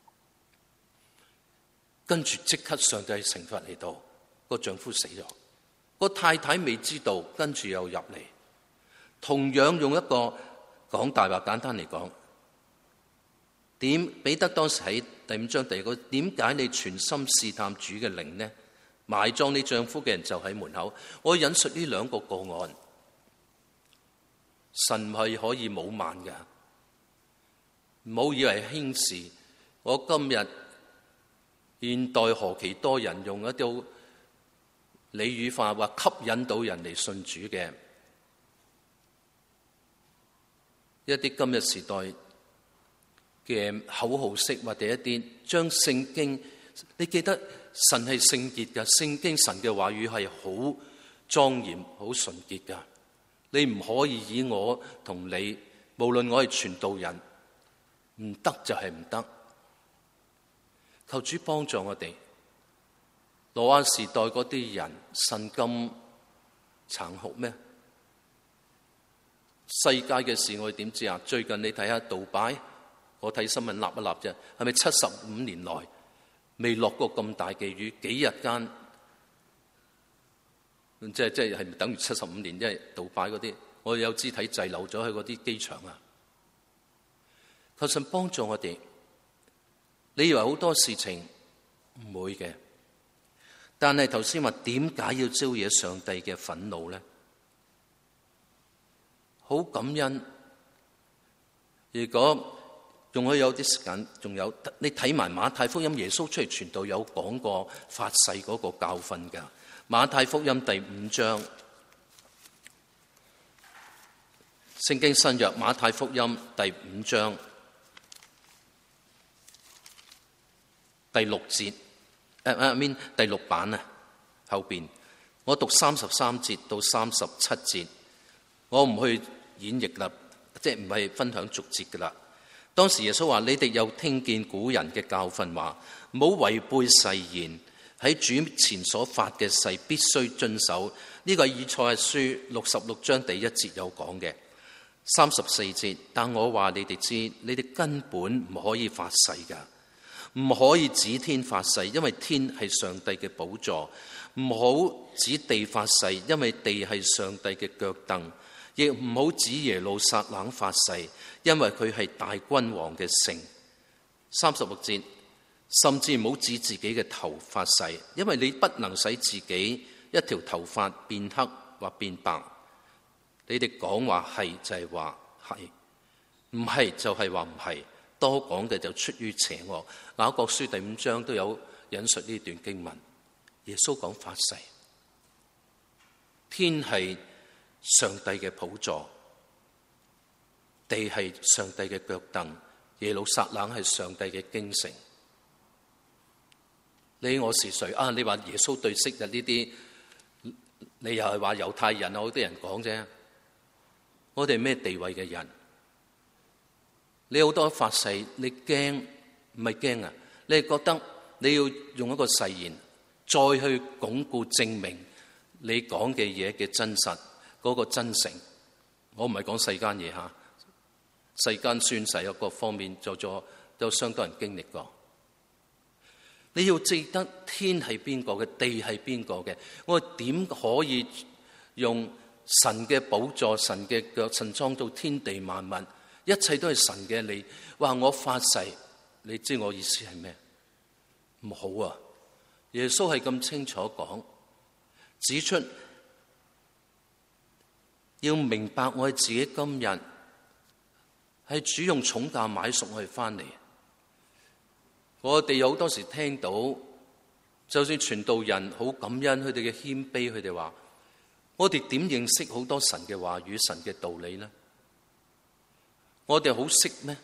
跟住即刻上帝懲罰嚟到，個丈夫死咗，個太太未知道，跟住又入嚟，同樣用一個講大話。簡單嚟講，彼得當時喺第5章第2個，點解你全心試探主嘅靈呢？埋葬你丈夫嘅人就喺門口。我引述呢2個個案，神係可以冇慢㗎，唔好以為輕視。我今日現代何其多人用一啲俚語化，話吸引到人嚟信主嘅一啲今日時代嘅口號式，或者一啲將聖經，你記得神係聖潔㗎，聖經神嘅話語係好莊嚴、好純潔㗎。你唔可以以我同你，無論我係傳道人，唔得就係唔得。求主幫助我哋。挪亞時代嗰啲人，神咁殘酷咩？世界嘅事我哋點知啊？最近你睇下杜拜，我睇新聞立一立啫，係咪75年來未落過咁大嘅雨？幾日間，即係咪等於75年？因為杜拜嗰啲，我有肢體滯留咗喺嗰啲機場啊！求神幫助我哋。你以為好多事情唔會嘅，但係頭先話點解要招惹上帝嘅憤怒咧？好感恩。如果仲可以有啲時間，仲有你睇埋馬太福音，耶穌出嚟傳道有講過發誓嗰個教訓㗎。馬太福音第5章，聖經新約馬太福音第5章第6節，第6版啊，後邊我讀33節到37節，我唔去演繹啦，即係唔係分享逐節噶啦。當時耶穌話：你哋有聽見古人嘅教訓話，唔好違背誓言，喺主前所發嘅誓必須遵守。呢個係以賽亞書66章第1節有講嘅。34節，但我話你哋知，你哋根本唔可以發誓噶。唔可以指天發誓，因為天係上帝嘅寶座；唔好指地發誓，因為地係上帝嘅腳凳；亦唔好指耶路撒冷發誓，因為佢係大君王嘅城。36節，甚至唔好指自己嘅頭發誓，因為你不能使自己一條頭髮變黑或變白。你哋講話係就係話係，唔係就係話唔係。多講嘅就出於邪惡。雅各書第5章都有引述呢段經文。耶穌講發誓，天係上帝嘅寶座，地係上帝嘅腳凳，耶路撒冷係上帝嘅京城。你我是誰啊？你話耶穌對昔日呢啲，你又係話猶太人啊？好多人講啫。我哋咩地位嘅人？你好多發誓，你驚唔係驚啊？你係覺得你要用一個誓言，再去鞏固證明你講嘅嘢嘅真實，嗰個真誠。我唔係講世間嘢吓，世間宣誓有各方面做咗，有相當人經歷過。你要記得天係邊個嘅，地係邊個嘅。我點可以用神嘅寶座、神嘅腳、神創造天地萬物？一切都係神嘅。你話我發誓，你知我意思係咩？ 唔好啊！耶穌係咁清楚講，指出要明白我哋自己今日係主用重價買贖我哋翻嚟。我哋有好多時聽到，就算傳道人好感恩佢哋嘅謙卑，佢哋話：我哋點認識好多神嘅話語、神嘅道理呢？我哋好識咩？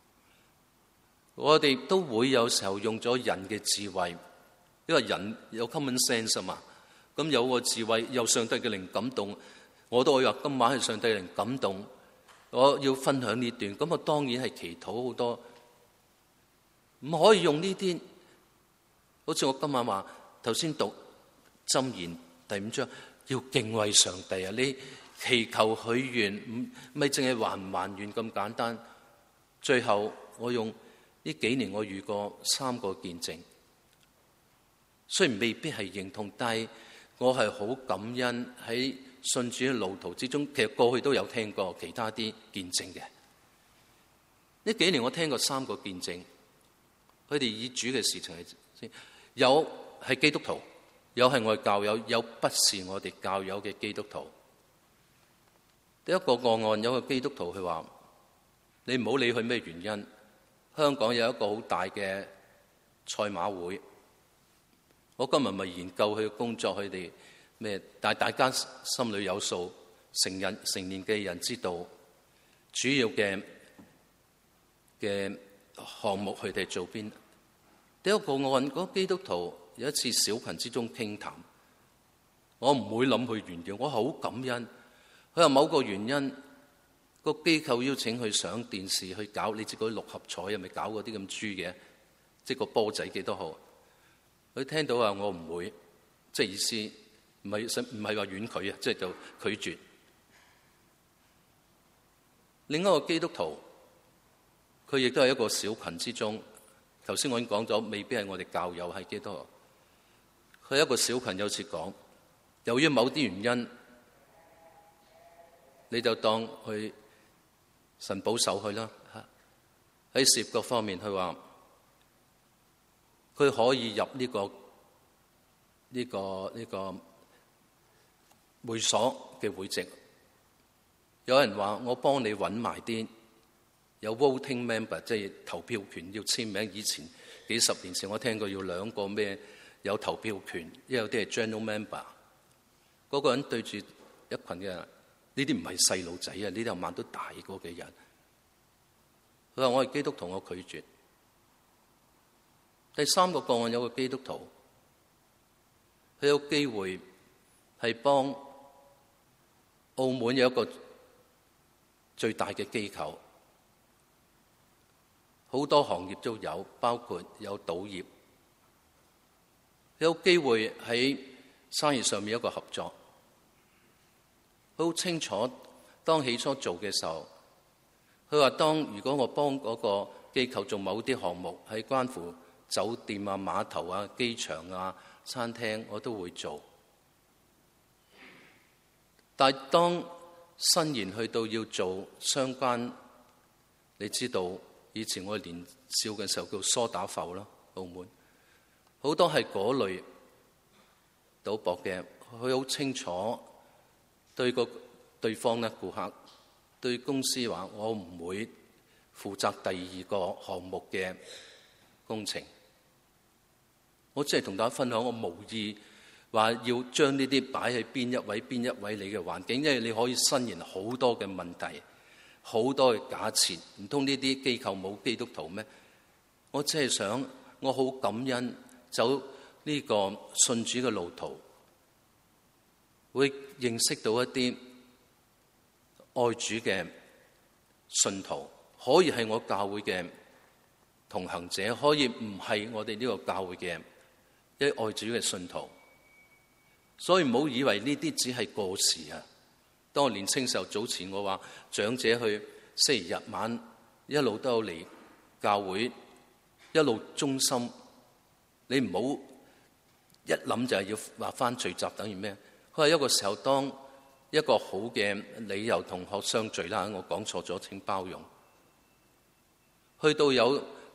我哋都會有時候用咗人嘅智慧，因為人有 common sense 啊嘛。咁有個智慧，有上帝嘅靈感動，我都可以話今晚係上帝嘅靈感動，我要分享呢段。咁我當然係祈禱好多。唔可以用呢啲，好似我今晚話頭先讀箴言第5章，要敬畏上帝啊！你祈求許願，唔係淨係還唔還願咁簡單。最後我用呢幾年我遇過3個見證，雖然未必係認同，但係我係好感恩喺信主嘅路途之中。其實過去都有聽過其他啲見證嘅。呢幾年我聽過3個見證。佢哋以主嘅事情係，有係基督徒，有係我哋教友，有不是我哋教友嘅基督徒。第一個個案有個基督徒，佢話：你唔好理佢咩原因。香港有一個好大嘅賽馬會，我今日咪研究佢嘅工作，佢哋咩？但係大家心裏有數，成年嘅人知道主要嘅項目佢哋做邊？第一個案嗰基督徒有一次小群之中傾談，我唔會諗佢原因，我好感恩。佢話某個原因，個機構邀請佢上電視去搞，你知嗰啲六合彩係咪搞嗰啲咁豬嘅？即係個波仔幾多號？佢聽到話我唔會，即係意思唔係話婉拒啊，即係就拒絕。另一個基督徒。佢亦都係一個小群之中，頭先我已經講咗，未必係我哋教友係基督徒。佢係一個小群，有次講，由於某啲原因，你就當去神保守佢啦。喺事業各方面，佢話佢可以入呢個會所嘅會籍。有人話我幫你揾埋啲。有 voting member， 即係投票權要簽名。以前幾十年前我聽過要2個咩有投票權，因為有啲係 general member。嗰個人對住一群嘅人，呢啲唔係細路仔啊，呢啲係慢都大個嘅人。佢話我係基督徒，我拒絕。第3個個案有個基督徒，佢有機會係幫澳門有一個最大嘅機構。好多行業都有，包括有賭業，有機會喺生意上面一個合作。好清楚，當起初做嘅時候，佢話：如果我幫嗰個機構做某啲項目，係關乎酒店啊、碼頭啊、機場啊、餐廳，我都會做。但係當新言去到要做相關，你知道。以前我年少嘅時候叫梳打埠啦，澳門好多係嗰類賭博嘅，佢好清楚對個對方咧顧客對公司話：我唔會負責第2個項目嘅工程。我只係同大家分享，我無意話要將呢啲擺喺邊一位你嘅環境，因為你可以伸延好多嘅問題。好多嘅假設，唔通呢啲機構冇基督徒咩？我只係想，我好感恩走呢個信主嘅路途，會認識到一啲愛主嘅信徒，可以係我教會嘅同行者，可以唔係我哋呢個教會嘅一愛主嘅信徒。所以唔好以為呢啲只係過時啊！當我年青時候，早前我話長者去星期日晚一路都有嚟教會，一路忠心。你唔好一諗就係要話返聚集等於咩？佢話一個時候，當一個好嘅理由同學相聚啦，我講錯咗，請包容。去到有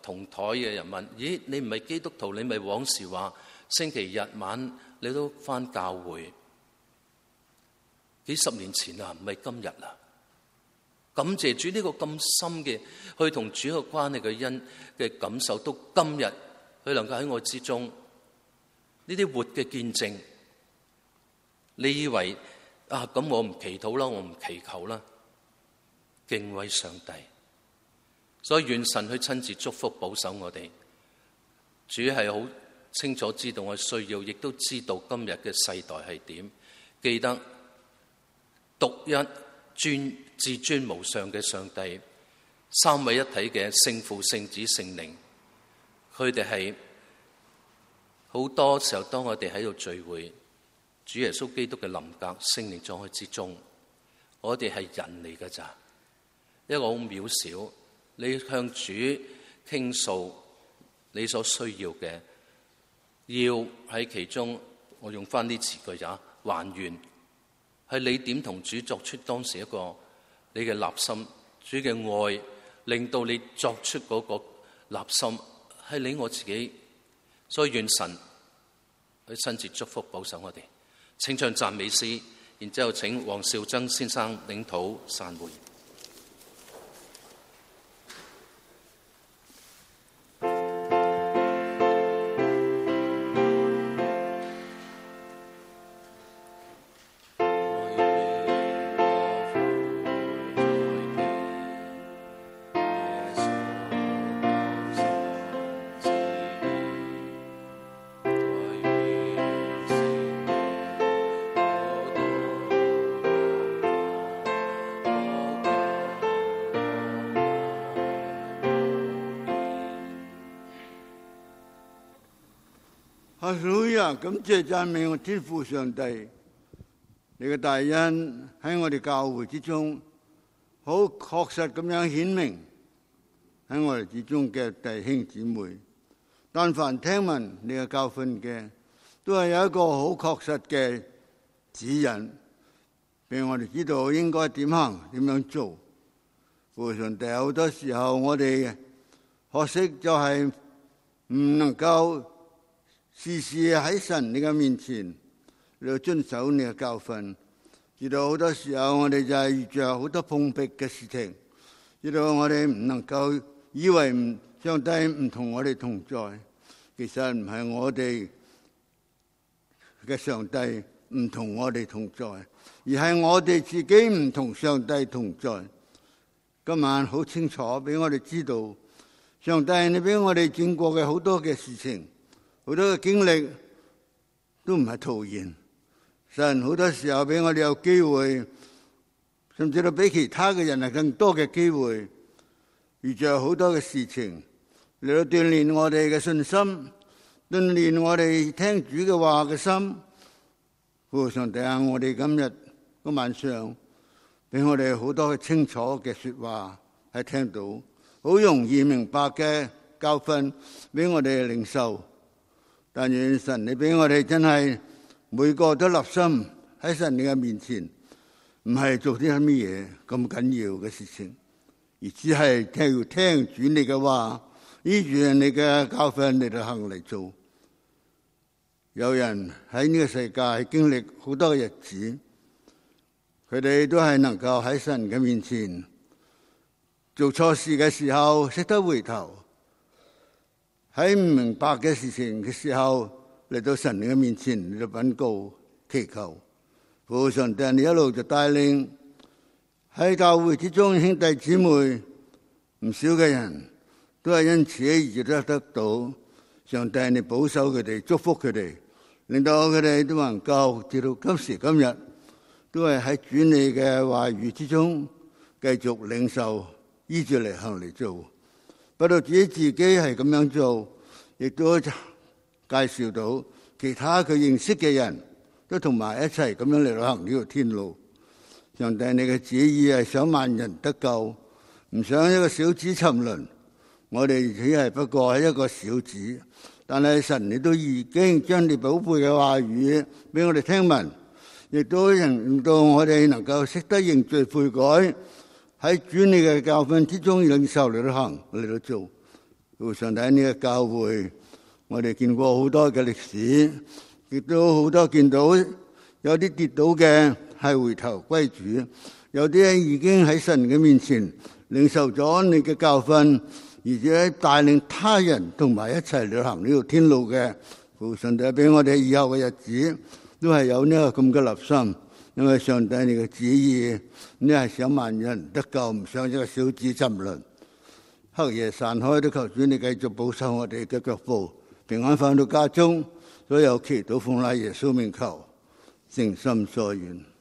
同台嘅人問：咦，你唔係基督徒，你咪往時話星期日晚你都返教會？幾十年前啊，唔係今日啦。感謝主，呢個咁深嘅去同主嘅關係嘅恩嘅感受，到今日佢能夠喺我之中呢啲活嘅見證。你以為啊，咁我唔祈禱啦，我唔祈求啦，敬畏上帝。所以願神去親自祝福保守我哋。主係好清楚知道我需要，亦都知道今日嘅世代係點。記得獨一至尊無上嘅上帝，三位一體嘅聖父、聖子、聖靈，佢哋係好多時候當我哋喺度聚會，主耶穌基督嘅臨格、聖靈在我之中，我哋係人嚟㗎咋，一個好渺小。你向主傾訴你所需要嘅，要喺其中，我用翻啲詞句咋，還願係你點同主作出當時一個你嘅立心，主嘅愛令到你作出嗰個立心，係你我自己。所以願神去親自祝福保守我哋。請唱讚美詩，然之後請黃兆曾先生領禱散會。 哈利路亞，感謝讚美我天父上帝，你嘅大恩喺我哋教會之中，好確實咁樣顯明喺我哋之中嘅弟兄姊妹。但凡聽聞你嘅教訓嘅，都係有一個好確實嘅指引，俾我哋知道應該點行、點樣做。父上帝，好多時候我哋可惜就係唔能夠時時喺神你嘅面前嚟遵守你嘅教訓，知道好多時候我哋就係遇着好多碰壁嘅事情，知道我哋唔能夠以為上帝唔同我哋同在，其實唔係我哋嘅上帝唔同我哋同在，而係我哋自己唔同上帝同在。今晚好清楚俾我哋知道，上帝你俾我哋經過嘅好多嘅事情，好多嘅經歷都唔係徒然。神好多時候俾我哋有機會，甚至都比其他嘅人係更多嘅機會，遇着好多嘅事情嚟到鍛鍊我哋嘅信心，鍛鍊我哋聽主嘅話嘅心。父上帝啊，我哋今日個晚上俾我哋好多嘅清楚嘅說話係聽到，好容易明白嘅教訓俾我哋領受。但願神你俾我哋真係每個都立心喺神你嘅面前，唔係做啲乜嘢咁緊要嘅事情，而只係要聽主你嘅話，依住你嘅教訓嚟到行嚟做。有人喺呢個世界經歷好多嘅日子，佢哋都係能夠喺神嘅面前做錯事嘅時候識得回頭，喺唔明白嘅事情嘅時候嚟到神嘅面前嚟到稟告祈求。父上帝你一路就帶領喺教會之中兄弟姊妹唔少嘅人都係因此而得到上帝你保守佢哋，祝福佢哋，令到佢哋都能夠直到今時今日都係喺主你嘅話語之中繼續領受，依住嚟行嚟做。不到自己係咁樣做，亦都介紹到其他佢認識嘅人都同埋一齊咁樣嚟行呢條天路。上帝你嘅旨意係想萬人得救，唔想一個小子沉淪。我哋只係不過係一個小子，但係神你都已經將你寶貝嘅話語俾我哋聽聞，亦都令到我哋能夠識得認罪悔改，喺主你嘅教訓之中領受嚟到行嚟到做。 父上帝呢個教會，我哋見過好多嘅歷史，亦都好多見到有啲跌倒嘅係回頭歸主，有啲已經喺神嘅面前領受咗你嘅教訓，而且帶領他人同埋一齊旅行呢條天路嘅。父上帝俾我哋以後嘅日子都係有呢個咁嘅立心，因為上帝你嘅旨意呢係想萬人得救，唔想一個小子沉淪。黑夜散開，都求主你繼續保守我哋嘅腳步，平安返到家中。所有祈禱奉賴耶穌名求，誠心所願。